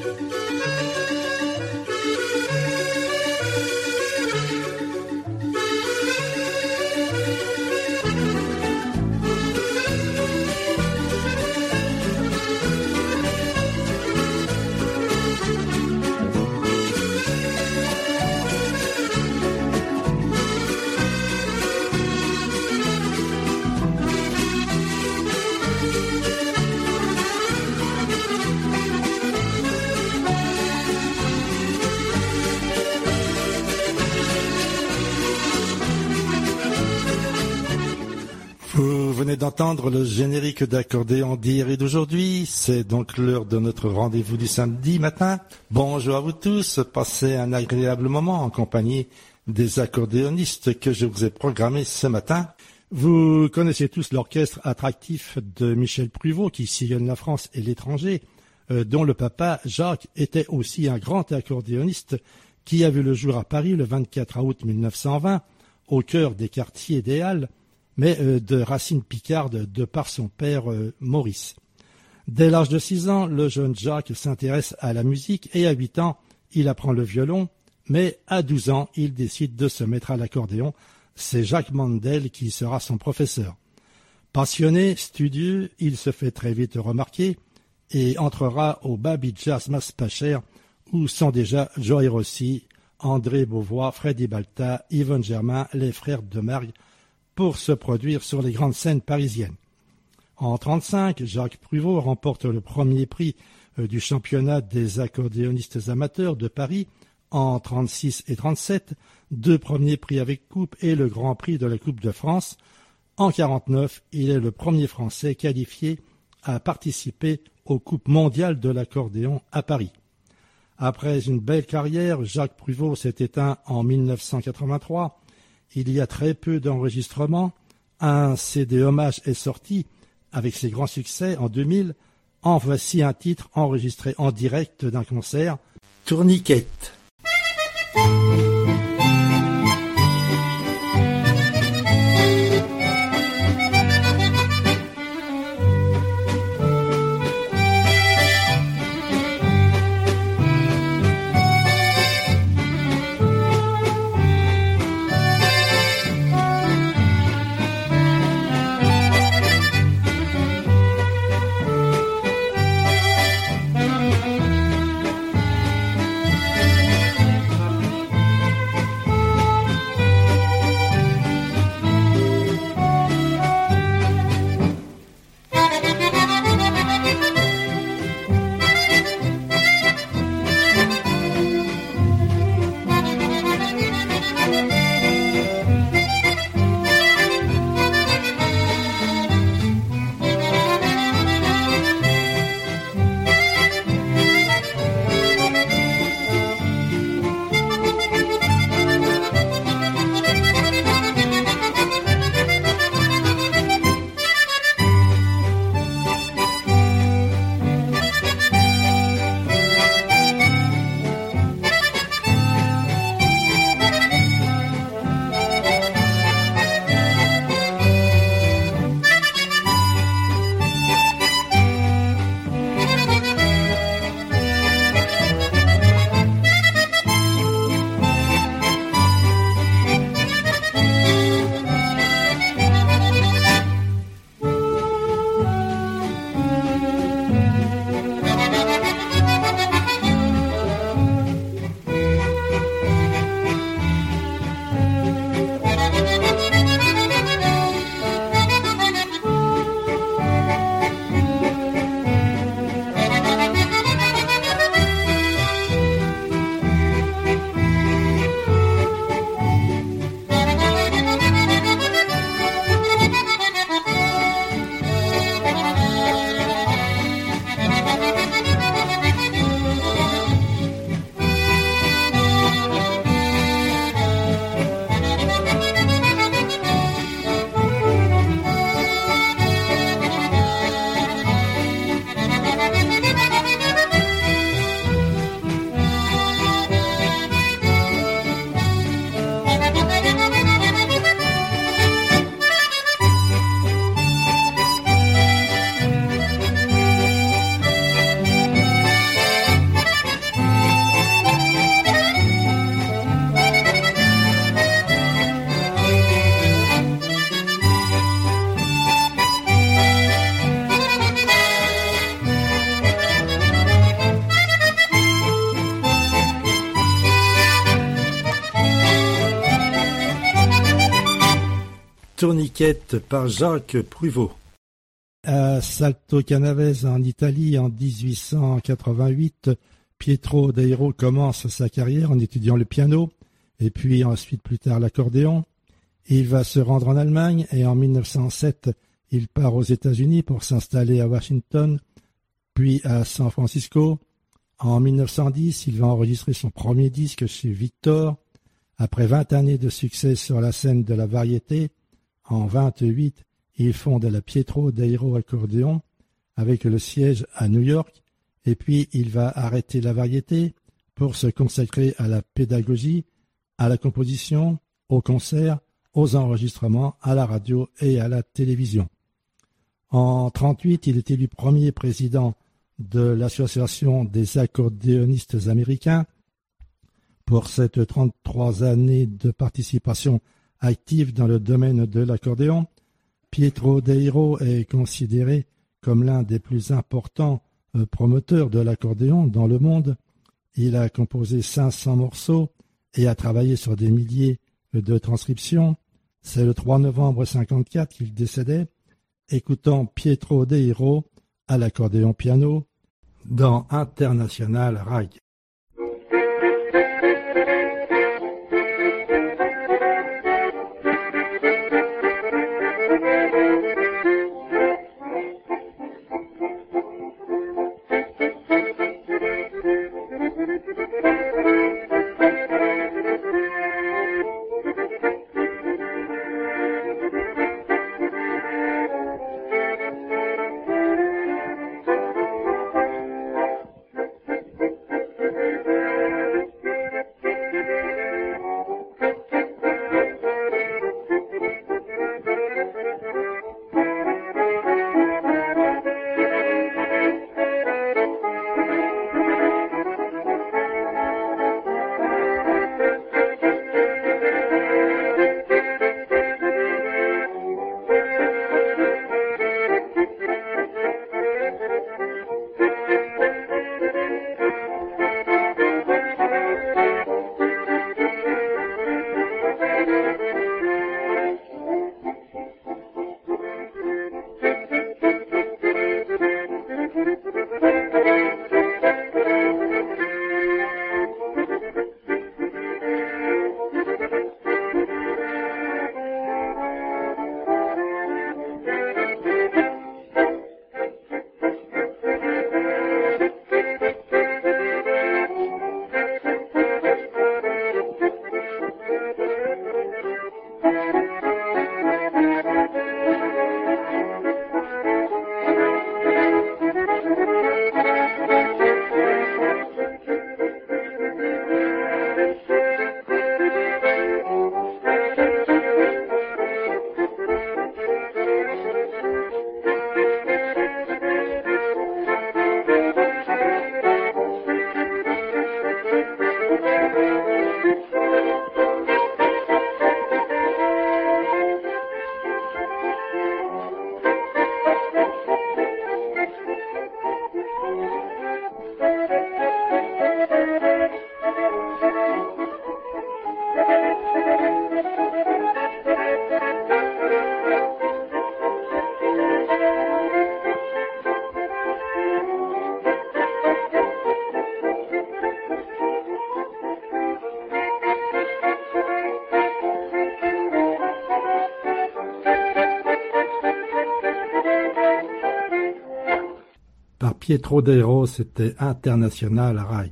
Vous venez d'entendre le générique d'accordéon d'hier et d'aujourd'hui. C'est donc l'heure de notre rendez-vous du samedi matin. Bonjour à vous tous. Passez un agréable moment en compagnie des accordéonistes que je vous ai programmés ce matin. Vous connaissez tous l'orchestre attractif de Michel Pruvot qui sillonne la France et l'étranger, dont le papa Jacques était aussi un grand accordéoniste qui a vu le jour à Paris le 24 août 1920 au cœur des quartiers des Halles, mais de racines picardes de par son père Maurice. Dès l'âge de 6 ans, le jeune Jacques s'intéresse à la musique et à 8 ans, il apprend le violon, mais à 12 ans, il décide de se mettre à l'accordéon. C'est Jacques Mandel qui sera son professeur. Passionné, studieux, il se fait très vite remarquer et entrera au Baby Jazz Maspachère où sont déjà Joey Rossi, André Beauvois, Freddy Balta, Yvonne Germain, les frères de Margue, pour se produire sur les grandes scènes parisiennes. En 1935, Jacques Pruvot remporte le premier prix du championnat des accordéonistes amateurs de Paris en 1936 et 1937, 2 premiers prix avec coupe et le grand prix de la Coupe de France. En 1949, il est le premier Français qualifié à participer aux Coupes mondiales de l'accordéon à Paris. Après une belle carrière, Jacques Pruvot s'est éteint en 1983. Il y a très peu d'enregistrements. Un CD hommage est sorti avec ses grands succès en 2000. En voici un titre enregistré en direct d'un concert, Tourniquette. étiquette par Jacques Pruvot. À Salto Canavese en Italie en 1888, Pietro Dairo commence sa carrière en étudiant le piano et puis ensuite plus tard l'accordéon. Il va se rendre en Allemagne et en 1907, il part aux États-Unis pour s'installer à Washington, puis à San Francisco. En 1910, il va enregistrer son premier disque chez Victor. Après 20 années de succès sur la scène de la variété, en 28, il fonde la Pietro Dairo Accordéon avec le siège à New York, et puis il va arrêter la variété pour se consacrer à la pédagogie, à la composition, aux concerts, aux enregistrements, à la radio et à la télévision. En 1938, il est élu premier président de l'Association des accordéonistes américains. Pour cette 33 années de participation active dans le domaine de l'accordéon, Pietro Dairo est considéré comme l'un des plus importants promoteurs de l'accordéon dans le monde. Il a composé 500 morceaux et a travaillé sur des milliers de transcriptions. C'est le 3 novembre 1954 qu'il décédait, écoutant Pietro Dairo à l'accordéon piano dans International Rag. Pietro Dairo, c'était International Rag.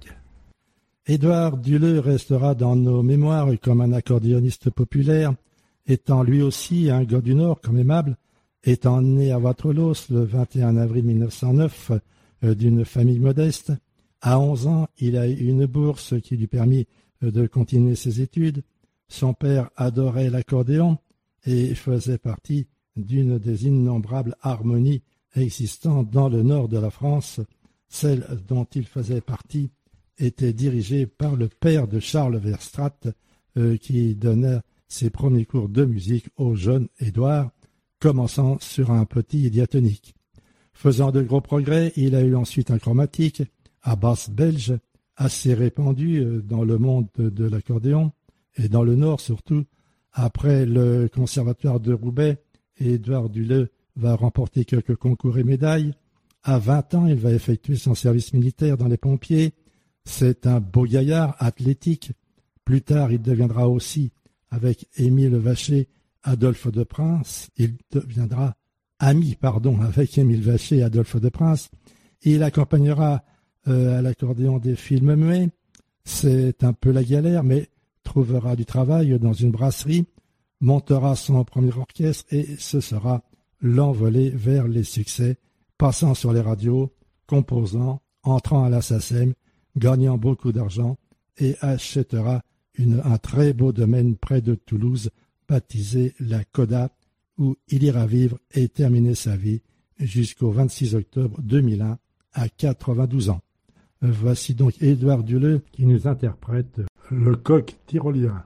Édouard Duleux restera dans nos mémoires comme un accordéoniste populaire, étant lui aussi un gars du Nord comme aimable, étant né à Waterloo le 21 avril 1909 d'une famille modeste. À 11 ans, il a eu une bourse qui lui permit de continuer ses études. Son père adorait l'accordéon et faisait partie d'une des innombrables harmonies existant dans le nord de la France. Celle dont il faisait partie était dirigée par le père de Charles Verstraete, qui donna ses premiers cours de musique au jeune Édouard, commençant sur un petit diatonique. Faisant de gros progrès, il a eu ensuite un chromatique à basse belge, assez répandu dans le monde de l'accordéon, et dans le nord surtout. Après le conservatoire de Roubaix, Édouard Duleux va remporter quelques concours et médailles. À 20 ans, il va effectuer son service militaire dans les pompiers. C'est un beau gaillard athlétique. Plus tard, il deviendra aussi, avec Émile Vacher, Adolphe de Prince. Il deviendra ami, avec Émile Vacher et Adolphe de Prince. Il accompagnera à l'accordéon des films muets. C'est un peu la galère, mais trouvera du travail dans une brasserie, montera son premier orchestre et ce sera l'envolée vers les succès, passant sur les radios, composant, entrant à la SACEM, gagnant beaucoup d'argent et achètera un très beau domaine près de Toulouse, baptisé la Coda, où il ira vivre et terminer sa vie jusqu'au 26 octobre 2001 à 92 ans. Voici donc Édouard Duleux qui nous interprète le coq tyrolien.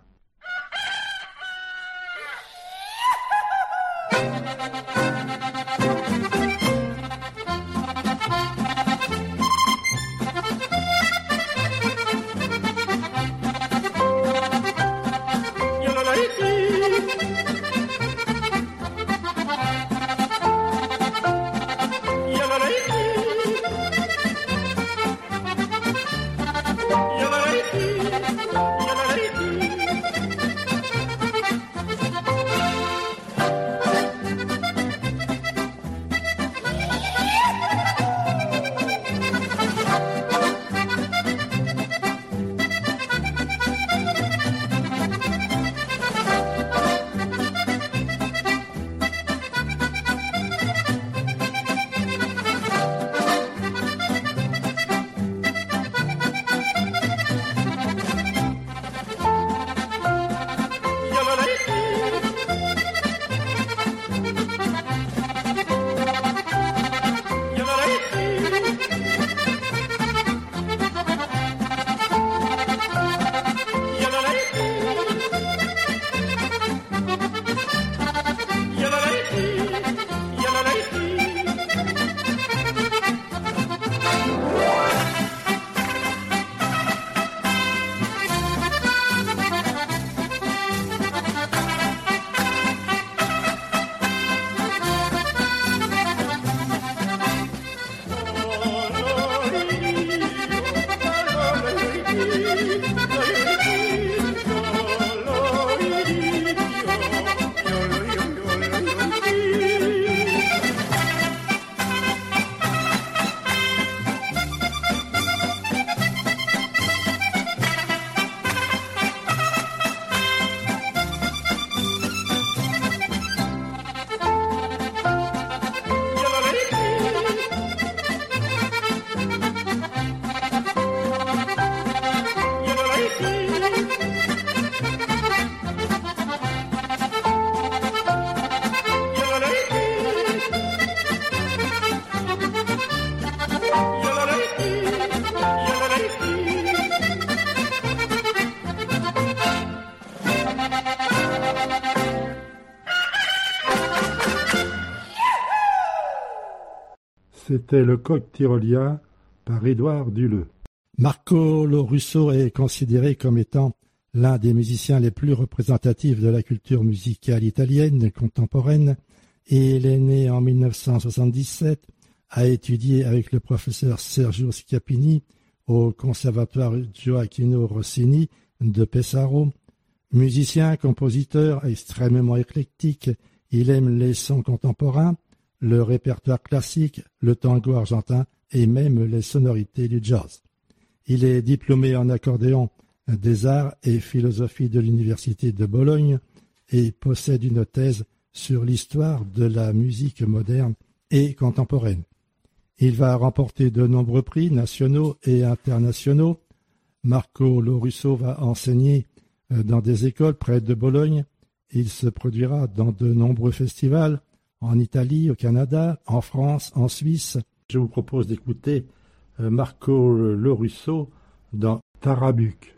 C'était le coq tyrolien par Édouard Duleux. Marco Lorusso est considéré comme étant l'un des musiciens les plus représentatifs de la culture musicale italienne contemporaine. Et il est né en 1977, a étudié avec le professeur Sergio Schiappini au conservatoire Gioacchino Rossini de Pesaro. Musicien, compositeur extrêmement éclectique, il aime les sons contemporains, le répertoire classique, le tango argentin et même les sonorités du jazz. Il est diplômé en accordéon des arts et philosophie de l'université de Bologne et possède une thèse sur l'histoire de la musique moderne et contemporaine. Il va remporter de nombreux prix nationaux et internationaux. Marco Lorusso va enseigner dans des écoles près de Bologne. Il se produira dans de nombreux festivals en Italie, au Canada, en France, en Suisse. Je vous propose d'écouter Marco Lorusso dans Tarabuc.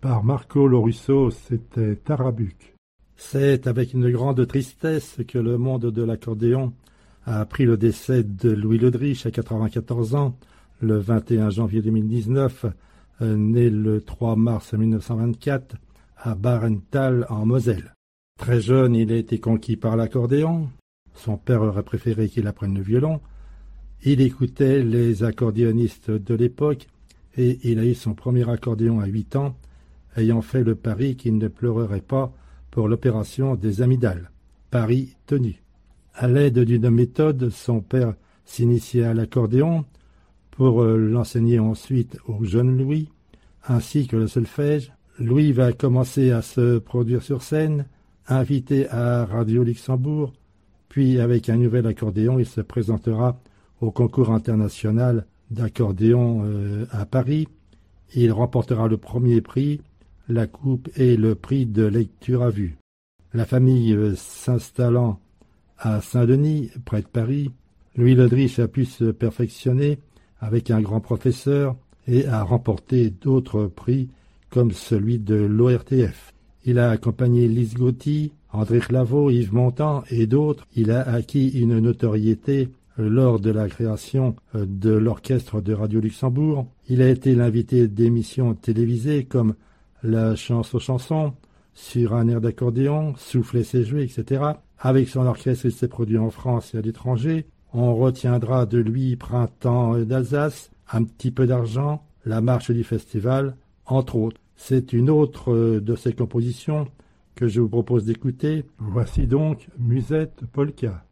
Par Marco Lorusso, c'était Tarabuc. C'est avec une grande tristesse que le monde de l'accordéon a appris le décès de Louis Ledrich à 94 ans, le 21 janvier 2019, né le 3 mars 1924 à Barenthal en Moselle. Très jeune, il a été conquis par l'accordéon. Son père aurait préféré qu'il apprenne le violon. Il écoutait les accordéonistes de l'époque et il a eu son premier accordéon à 8 ans, ayant fait le pari qu'il ne pleurerait pas pour l'opération des amygdales. Pari tenu. À l'aide d'une méthode, son père s'initiait à l'accordéon pour l'enseigner ensuite au jeune Louis, ainsi que le solfège. Louis va commencer à se produire sur scène, invité à Radio Luxembourg, puis avec un nouvel accordéon, il se présentera au concours international d'accordéon à Paris. Il remportera le premier prix, la coupe et le prix de lecture à vue. La famille s'installant à Saint-Denis, près de Paris, Louis Ledrich a pu se perfectionner avec un grand professeur et a remporté d'autres prix comme celui de l'ORTF. Il a accompagné Lise Gauthier, André Claveau, Yves Montand et d'autres. Il a acquis une notoriété lors de la création de l'orchestre de Radio Luxembourg. Il a été l'invité d'émissions télévisées comme La Chance aux chansons, Sur un air d'accordéon, Souffler c'est jouer, etc. Avec son orchestre, il s'est produit en France et à l'étranger. On retiendra de lui Printemps d'Alsace, Un petit peu d'argent, La marche du festival, entre autres. C'est une autre de ses compositions que je vous propose d'écouter. Voici donc Musette Polka.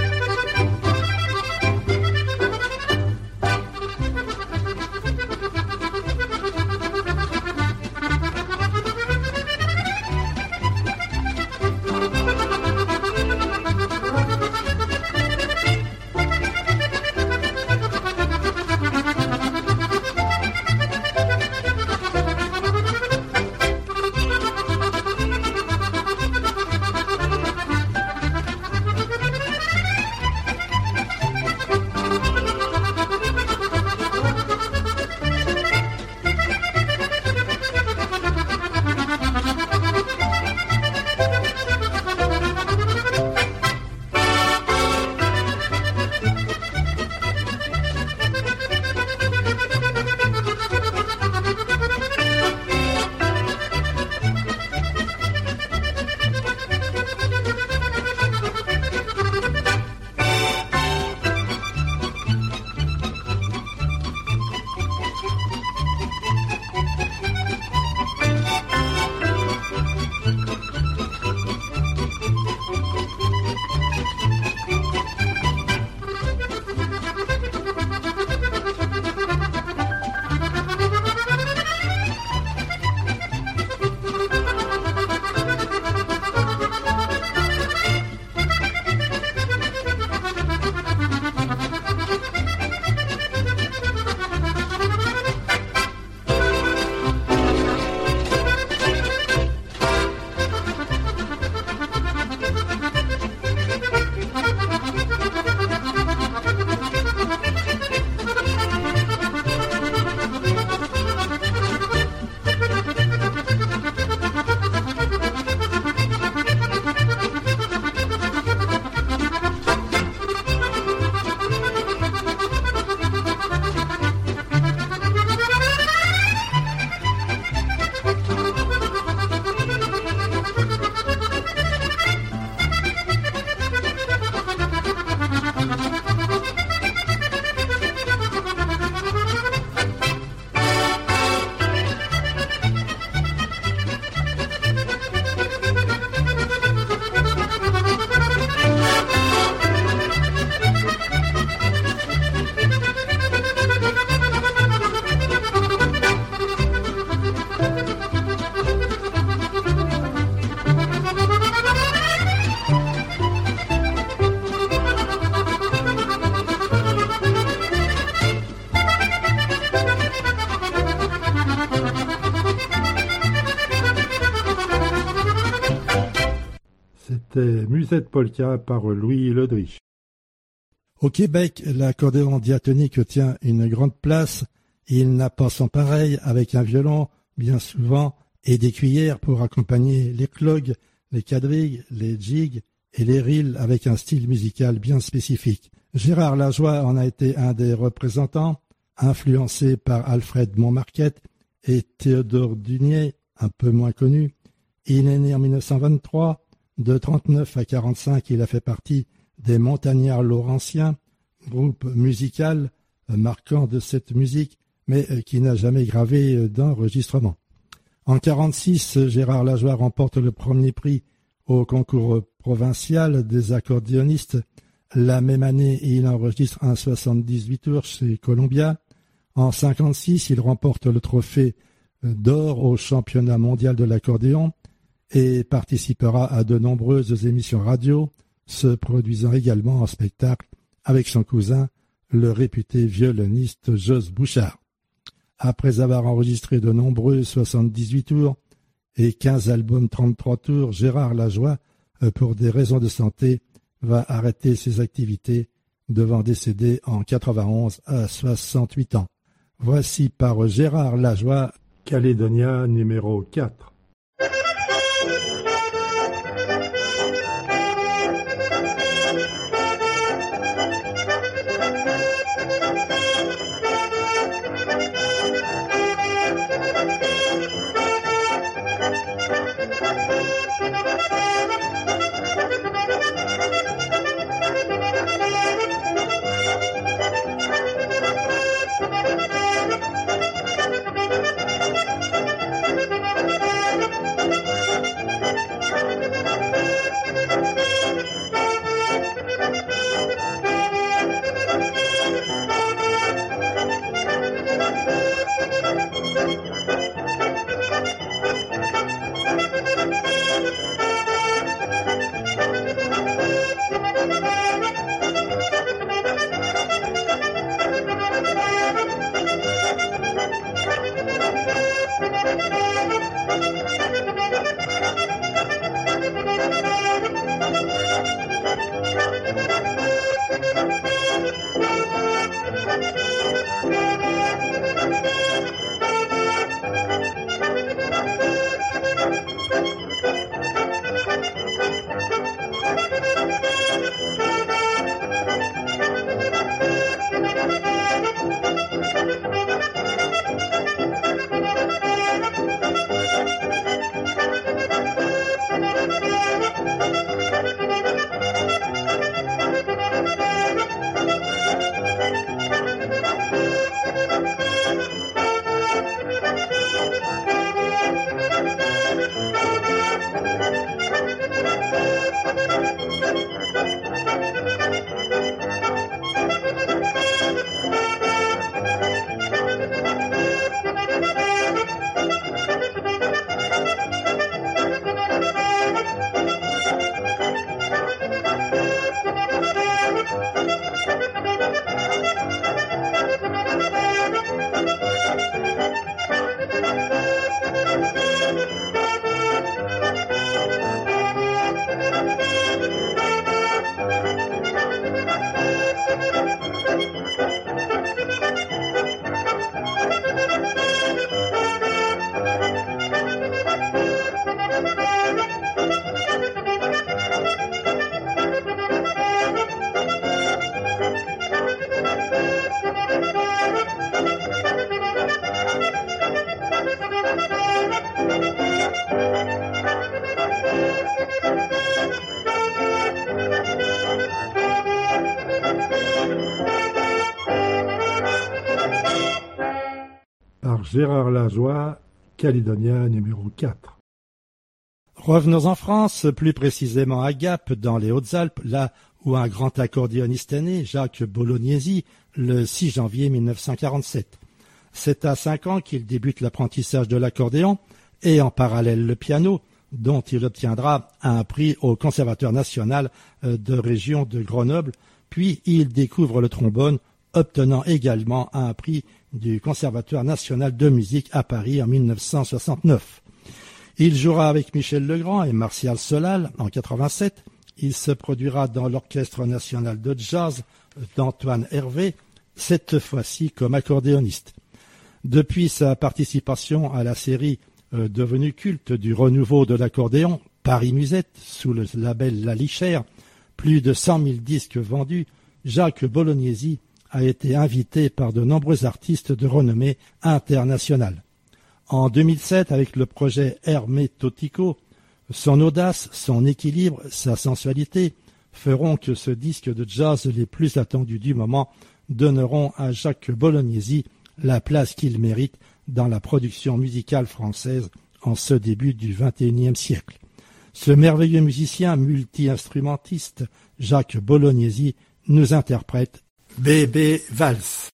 C'était Musette Polka par Louis Ledrich. Au Québec, l'accordéon diatonique tient une grande place. Il n'a pas son pareil avec un violon, bien souvent et des cuillères pour accompagner les clogs, les quadrilles, les jigs et les reels avec un style musical bien spécifique. Gérard Lajoie en a été un des représentants, influencé par Alfred Montmarquette et Théodore Dunier, un peu moins connu. Il est né en 1923. De 39 à 45, il a fait partie des Montagnards Laurentiens, groupe musical marquant de cette musique, mais qui n'a jamais gravé d'enregistrement. En 1946, Gérard Lajoie remporte le premier prix au concours provincial des accordéonistes. La même année, il enregistre un 78 tours chez Columbia. En 1956, il remporte le trophée d'or au championnat mondial de l'accordéon et participera à de nombreuses émissions radio, se produisant également en spectacle avec son cousin, le réputé violoniste Jos Bouchard. Après avoir enregistré de nombreux 78 tours et 15 albums 33 tours, Gérard Lajoie, pour des raisons de santé, va arrêter ses activités, devant décéder en 91 à 68 ans. Voici par Gérard Lajoie, Calédonia numéro 4. Par Gérard Lajoie, Calédonia numéro 4. Revenons en France, plus précisément à Gap, dans les Hautes-Alpes, là où un grand accordéoniste est né, Jacques Bolognesi, le 6 janvier 1947. C'est à 5 ans qu'il débute l'apprentissage de l'accordéon et en parallèle le piano, dont il obtiendra un prix au Conservatoire national de région de Grenoble, puis il découvre le trombone, obtenant également un prix du Conservatoire national de musique à Paris en 1969. Il jouera avec Michel Legrand et Martial Solal en 87. Il se produira dans l'Orchestre national de jazz d'Antoine Hervé, cette fois-ci comme accordéoniste. Depuis sa participation à la série devenu culte du renouveau de l'accordéon, Paris Musette, sous le label La Lichère, plus de 100 000 disques vendus, Jacques Bolognesi a été invité par de nombreux artistes de renommée internationale. En 2007, avec le projet Hermetotico, son audace, son équilibre, sa sensualité feront que ce disque de jazz les plus attendus du moment donneront à Jacques Bolognesi la place qu'il mérite dans la production musicale française en ce début du XXIe siècle. Ce merveilleux musicien multi-instrumentiste, Jacques Bolognesi, nous interprète Bébé Valse.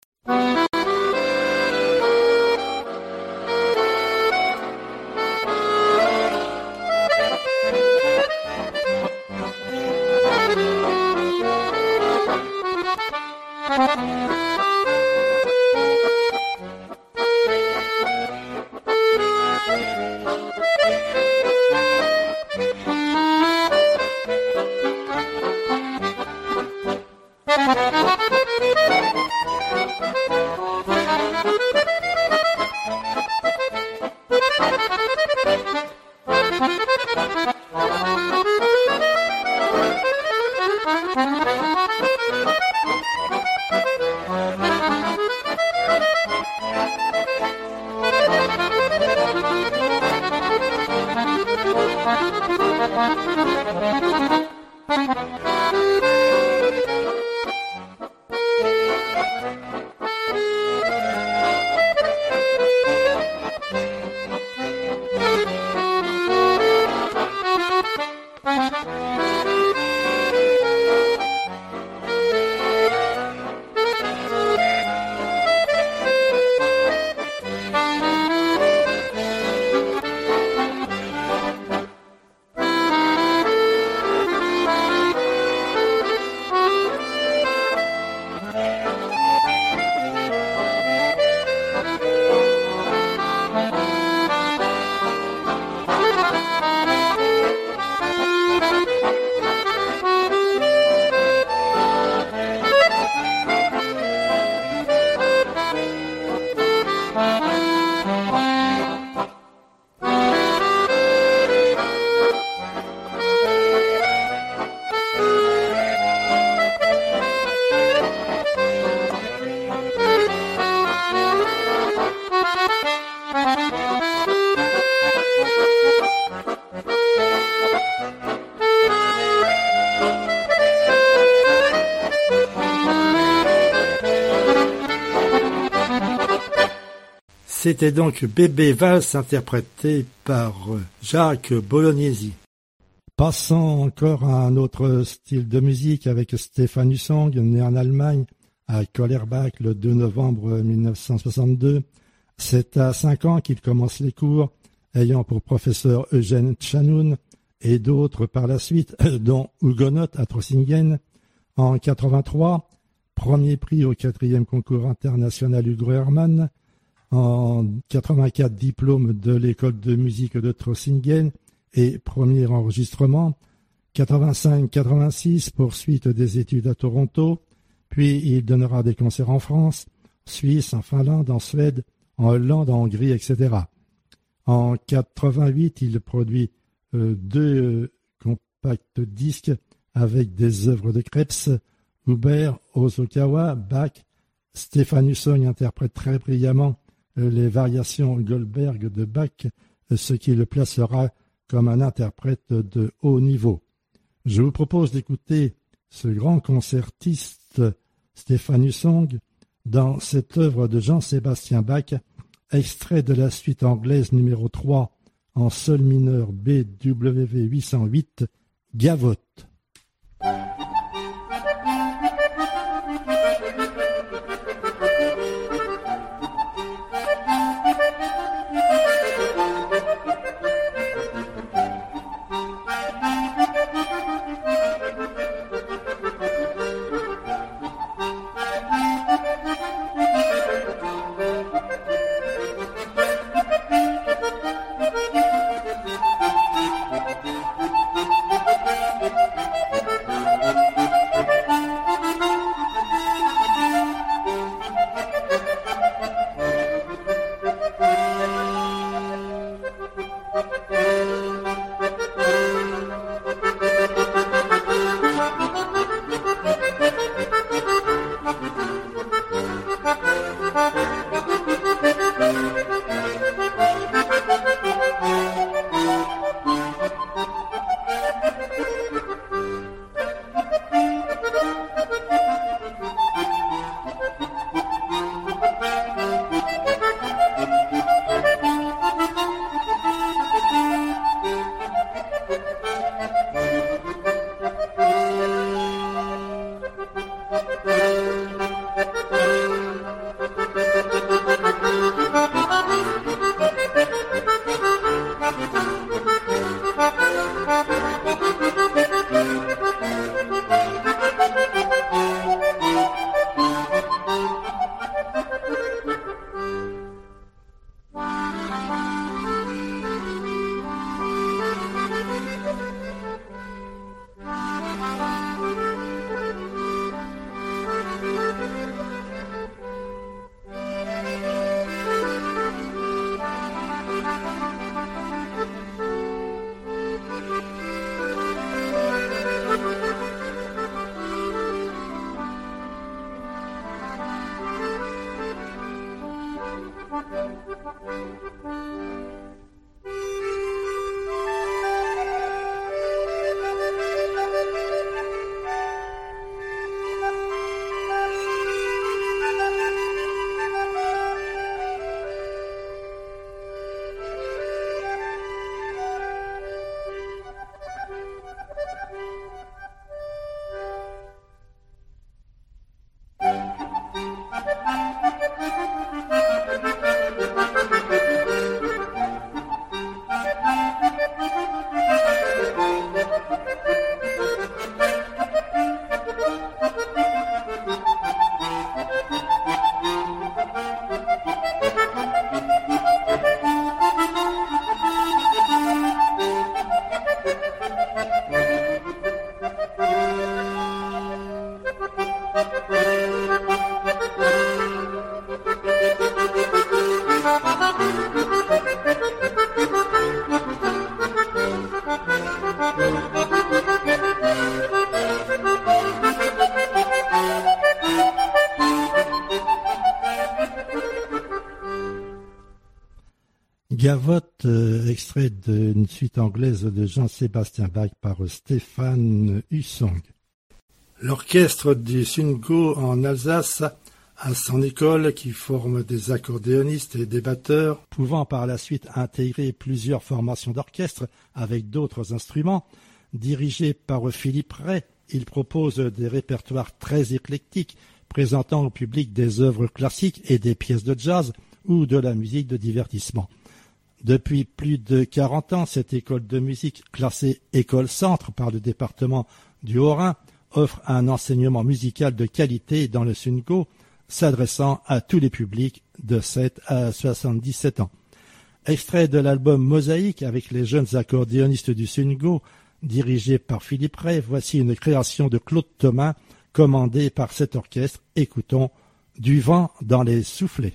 C'était donc Bébé Valse interprété par Jacques Bolognesi. Passons encore à un autre style de musique avec Stefan Hussong, né en Allemagne à Kollerbach le 2 novembre 1962. C'est à 5 ans qu'il commence les cours, ayant pour professeur Eugène Tchanoun et d'autres par la suite, dont Hugonot à Trossingen. En 83, premier prix au 4e concours international Hugo Hermann. En 84, diplôme de l'école de musique de Trossingen et premier enregistrement. 85-86, poursuite des études à Toronto. Puis il donnera des concerts en France, Suisse, en Finlande, en Suède, en Hollande, en Hongrie, etc. En 88, il produit 2 compacts disques avec des œuvres de Krebs, Huber, Hosokawa, Bach. Stefan Hussong interprète très brillamment les variations Goldberg de Bach, ce qui le placera comme un interprète de haut niveau. Je vous propose d'écouter ce grand concertiste Stefan Hussong dans cette œuvre de Jean-Sébastien Bach, extrait de la suite anglaise numéro 3 en sol mineur BWV 808, Gavotte. Gavotte, extrait d'une suite anglaise de Jean-Sébastien Bach par Stéphane Hussong. L'orchestre du Sungo en Alsace a son école qui forme des accordéonistes et des batteurs, pouvant par la suite intégrer plusieurs formations d'orchestre avec d'autres instruments. Dirigé par Philippe Ray, il propose des répertoires très éclectiques, présentant au public des œuvres classiques et des pièces de jazz ou de la musique de divertissement. Depuis plus de 40 ans, cette école de musique, classée école centre par le département du Haut-Rhin, offre un enseignement musical de qualité dans le Sungo, s'adressant à tous les publics de 7 à 77 ans. Extrait de l'album Mosaïque avec les jeunes accordéonistes du Sungo, dirigé par Philippe Ray, voici une création de Claude Thomas, commandée par cet orchestre. Écoutons Du vent dans les soufflets.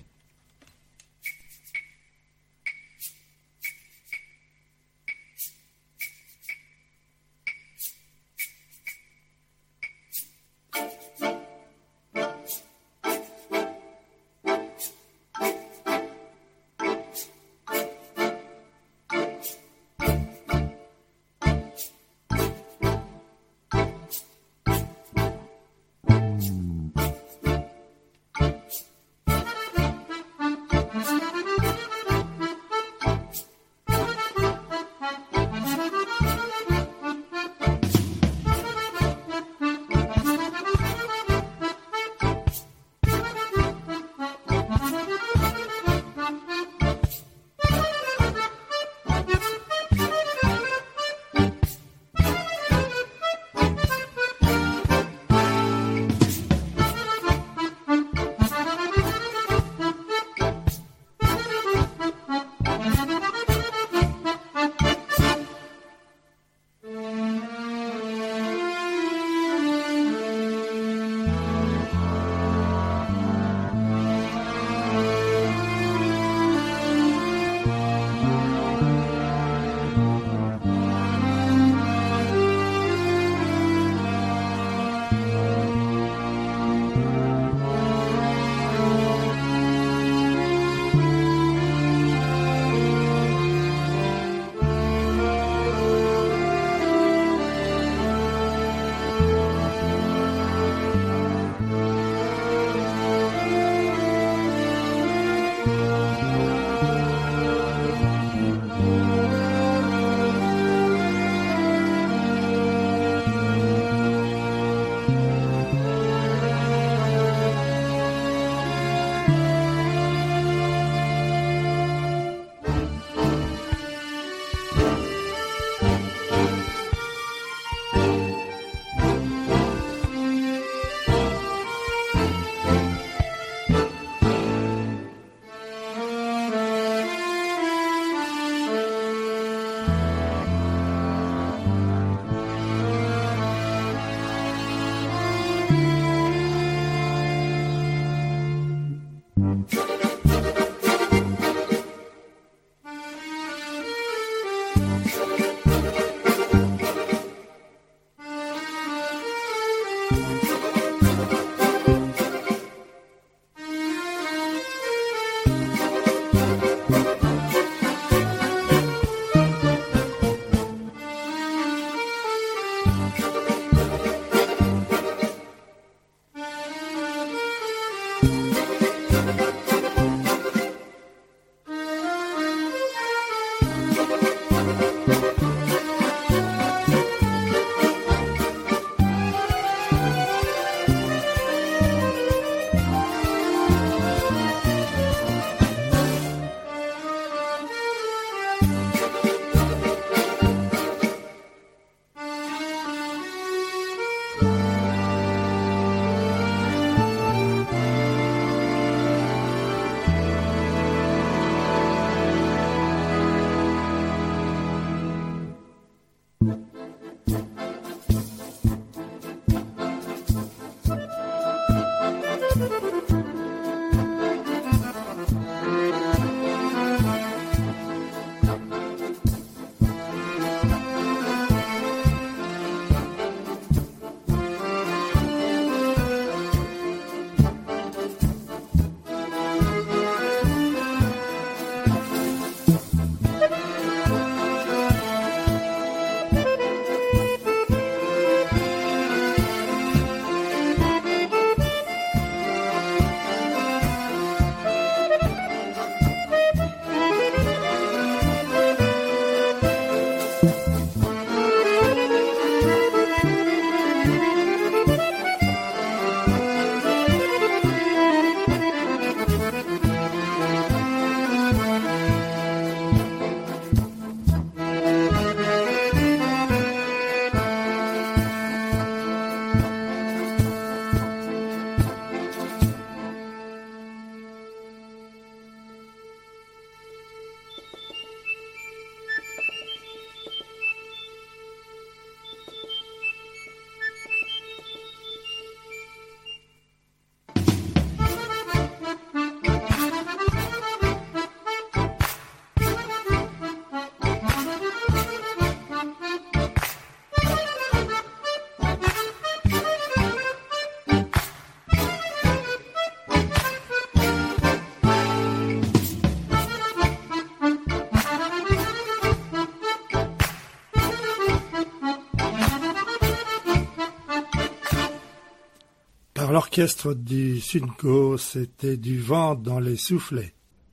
L'orchestre du Sunco, c'était du vent dans les soufflets.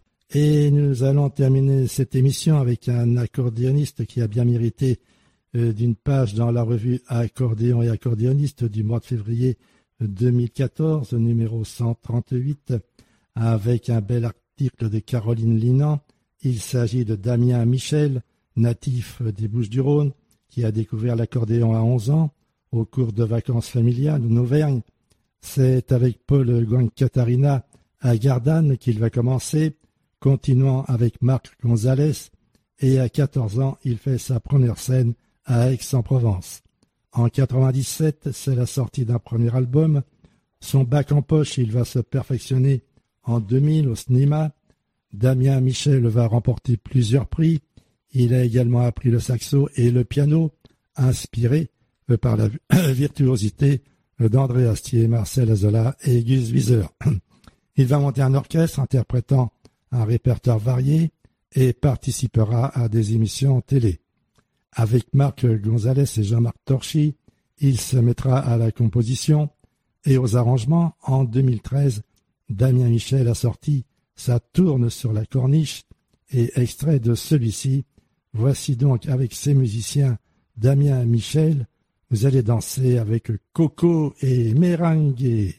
Et nous allons terminer cette émission avec un accordéoniste qui a bien mérité d'une page dans la revue Accordéon et accordéoniste du mois de février 2014, numéro 138, avec un bel article de Caroline Linan. Il s'agit de Damien Michel, natif des Bouches-du-Rhône, qui a découvert l'accordéon à 11 ans au cours de vacances familiales en Auvergne. C'est avec Paul Guancatarina à Gardanne qu'il va commencer, continuant avec Marc Gonzalez, et à 14 ans, il fait sa première scène à Aix-en-Provence. En 97, c'est la sortie d'un premier album. Son bac en poche, il va se perfectionner en 2000 au cinéma. Damien Michel va remporter plusieurs prix. Il a également appris le saxo et le piano, inspiré par la virtuosité d'André Astier, Marcel Azola et Gus Wieser. Il va monter un orchestre interprétant un répertoire varié et participera à des émissions télé. Avec Marc Gonzalez et Jean-Marc Torchy, il se mettra à la composition et aux arrangements. En 2013, Damien Michel a sorti sa tourne sur la corniche et extrait de celui-ci. Voici donc avec ses musiciens Damien Michel. Vous allez danser avec Coco et Merengue.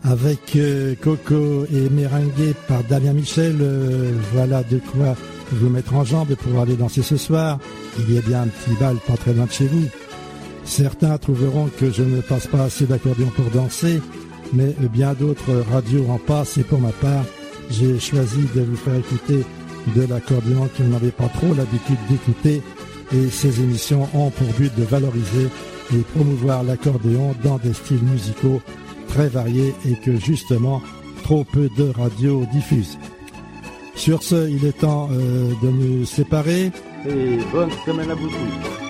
avec Coco et Meringué par Damien Michel. Voilà de quoi vous mettre en jambe pour aller danser ce soir. Il y a bien un petit bal pas très loin de chez vous. Certains trouveront que je ne passe pas assez d'accordéon pour danser, mais bien d'autres radios en passent, et pour ma part, j'ai choisi de vous faire écouter de l'accordéon que vous n'avez pas trop l'habitude d'écouter, et ces émissions ont pour but de valoriser et promouvoir l'accordéon dans des styles musicaux très variés et que justement trop peu de radios diffusent. Sur ce, il est temps de nous séparer. Et bonne semaine à vous tous.